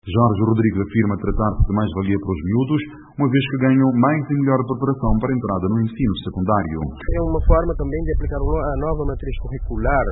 Jorge Rodrigues afirma tratar-se de mais-valia para os miúdos, uma vez que ganham mais e melhor preparação para a entrada no ensino secundário. É uma forma também de aplicar a nova matriz curricular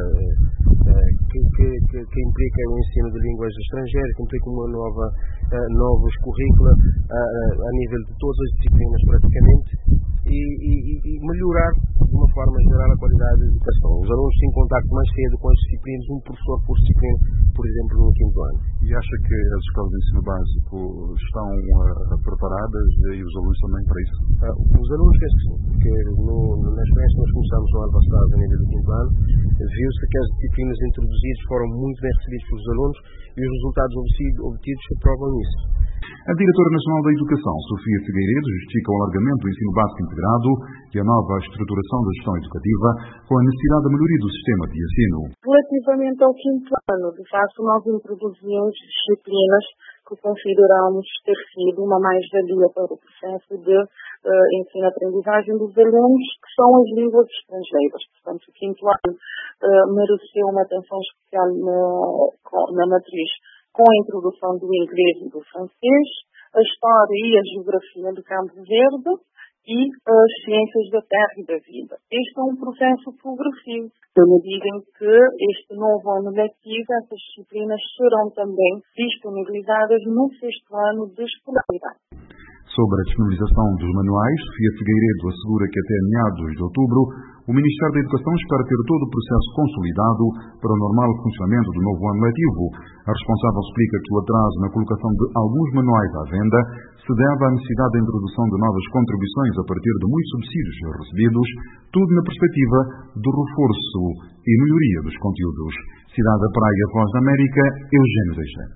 que implica o ensino de línguas estrangeiras, que implica novos currículos a nível de todas as disciplinas praticamente e melhorar de uma forma geral a qualidade da educação. Os alunos têm contacto mais cedo com as disciplinas, um professor por disciplina, por exemplo, no quinto ano. E acha que as escolas de ensino básico estão preparadas e os alunos também para isso? Os alunos penso que sim, porque na experiência que nós começamos no ano passado, a nível do quinto ano, viu-se que as disciplinas introduzidas foram muito bem recebidas pelos alunos e os resultados obtidos provam isso. A diretora nacional da Educação, Sofia Figueiredo, justifica o alargamento do ensino básico integrado e a nova estruturação da gestão educativa com a necessidade da melhoria do sistema de ensino. Relativamente ao quinto ano, de facto, nós introduzimos disciplinas que consideramos ter sido uma mais-valia para o processo de ensino-aprendizagem dos alunos, que são as línguas estrangeiras. Portanto, o quinto ano mereceu uma atenção especial na matriz, com a introdução do inglês e do francês, a história e a geografia de Cabo Verde e as ciências da terra e da vida. Este é um processo progressivo, na medida em que este novo ano letivo, essas disciplinas serão também disponibilizadas no sexto ano de escolaridade. Sobre a disponibilização dos manuais, Sofia Figueiredo assegura que até meados de outubro o Ministério da Educação espera ter todo o processo consolidado para o normal funcionamento do novo ano letivo. A responsável explica que o atraso na colocação de alguns manuais à venda se deve à necessidade da introdução de novas contribuições a partir de muitos subsídios recebidos, tudo na perspectiva do reforço e melhoria dos conteúdos. Cidade da Praia, Voz da América, Eugênio Deixa.